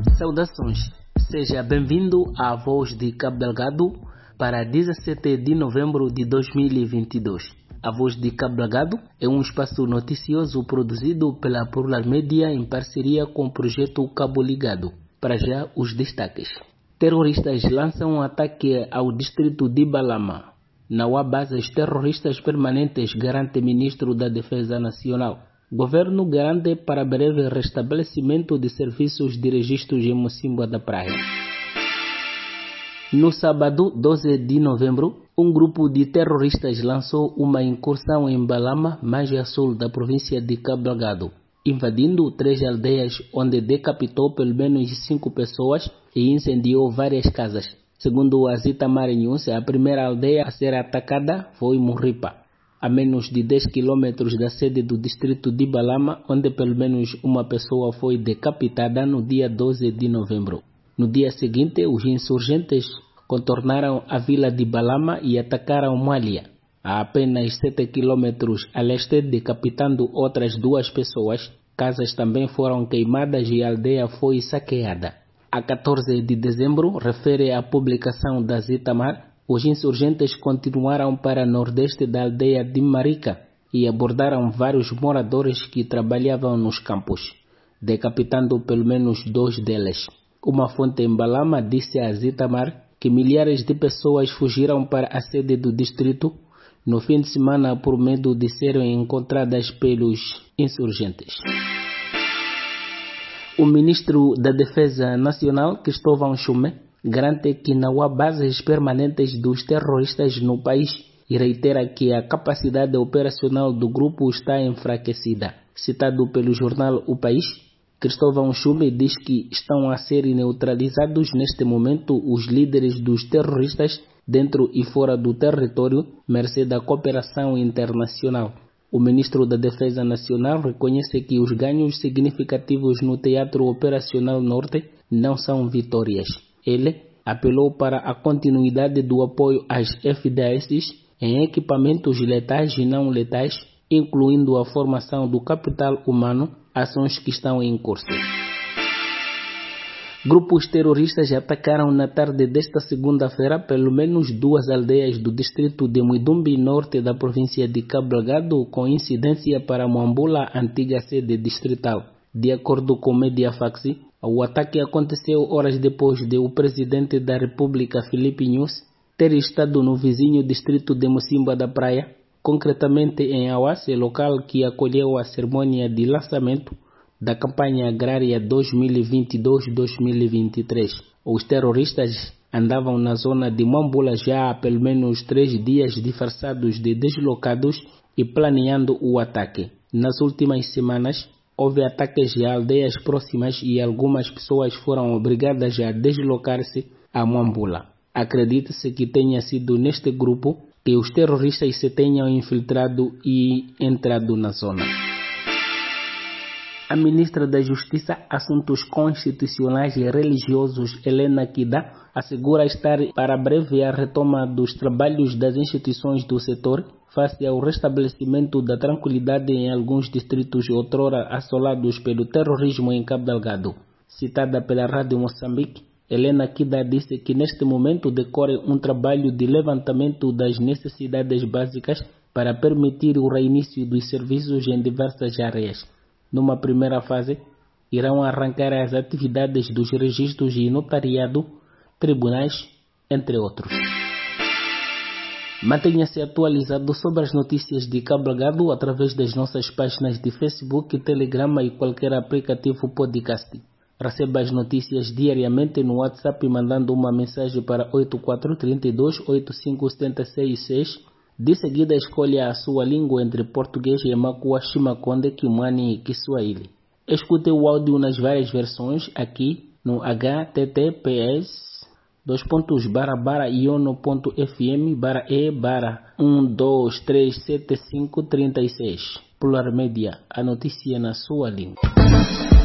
Saudações, seja bem-vindo à Voz de Cabo Delgado para 17 de novembro de 2022. A Voz de Cabo Delgado é um espaço noticioso produzido pela Plural Media em parceria com o projeto Cabo Ligado. Para já, os destaques. Terroristas lançam um ataque ao distrito de Balama. Não há bases terroristas permanentes, garante ministro da Defesa Nacional. Governo garante para breve restabelecimento de serviços de registros em Mocimboa da Praia. No sábado, 12 de novembro, um grupo de terroristas lançou uma incursão em Balama, margem sul da província de Cabo Delgado, invadindo 3 aldeias onde decapitou pelo menos 5 pessoas e incendiou várias casas. Segundo a Zitamar News, a primeira aldeia a ser atacada foi Murripa, a menos de 10 km da sede do distrito de Balama, onde pelo menos uma pessoa foi decapitada no dia 12 de novembro. No dia seguinte, os insurgentes contornaram a vila de Balama e atacaram Malha, a apenas 7 km a leste, decapitando outras 2 pessoas. Casas também foram queimadas e a aldeia foi saqueada. A 14 de dezembro, refere a publicação da Zitamar, os insurgentes continuaram para nordeste da aldeia de Marica e abordaram vários moradores que trabalhavam nos campos, decapitando pelo menos 2 deles. Uma fonte em Balama disse a Zitamar que milhares de pessoas fugiram para a sede do distrito no fim de semana por medo de serem encontradas pelos insurgentes. O ministro da Defesa Nacional, Cristóvão Chume, garante que não há bases permanentes dos terroristas no país e reitera que a capacidade operacional do grupo está enfraquecida. Citado pelo jornal O País, Cristóvão Chume diz que estão a ser neutralizados neste momento os líderes dos terroristas dentro e fora do território, mercê da cooperação internacional. O ministro da Defesa Nacional reconhece que os ganhos significativos no Teatro Operacional Norte não são vitórias. Ele apelou para a continuidade do apoio às FDS em equipamentos letais e não letais, incluindo a formação do capital humano, ações que estão em curso. Grupos terroristas atacaram na tarde desta segunda-feira pelo menos 2 aldeias do distrito de Muidumbi, norte da província de Cabo Delgado, com incidência para Moambula, antiga sede distrital. De acordo com Mediafax, o ataque aconteceu horas depois de o presidente da República, Filipe Nyusi, ter estado no vizinho distrito de Mocimboa da Praia, concretamente em Awase, local que acolheu a cerimônia de lançamento da campanha agrária 2022-2023. Os terroristas andavam na zona de Moambula já há pelo menos 3 dias, disfarçados de deslocados e planeando o ataque. Nas últimas semanas, houve ataques a aldeias próximas e algumas pessoas foram obrigadas a deslocar-se a Moambula. Acredita-se que tenha sido neste grupo que os terroristas se tenham infiltrado e entrado na zona. A ministra da Justiça, Assuntos Constitucionais e Religiosos, Helena Kida, assegura estar para breve a retoma dos trabalhos das instituições do setor face ao restabelecimento da tranquilidade em alguns distritos outrora assolados pelo terrorismo em Cabo Delgado. Citada pela Rádio Moçambique, Helena Kida disse que neste momento decorre um trabalho de levantamento das necessidades básicas para permitir o reinício dos serviços em diversas áreas. Numa primeira fase, irão arrancar as atividades dos registros e notariado, tribunais, entre outros. Mantenha-se atualizado sobre as notícias de Cabo Delgado através das nossas páginas de Facebook, Telegram e qualquer aplicativo podcast. Receba as notícias diariamente no WhatsApp mandando uma mensagem para 8432-85766. De seguida, escolha a sua língua entre português e Makua, Shimakonde, Kimani e Kiswahili. Escute o áudio nas várias versões aqui no https://iono.fm/e/1237536. Plural Media, a notícia na sua língua.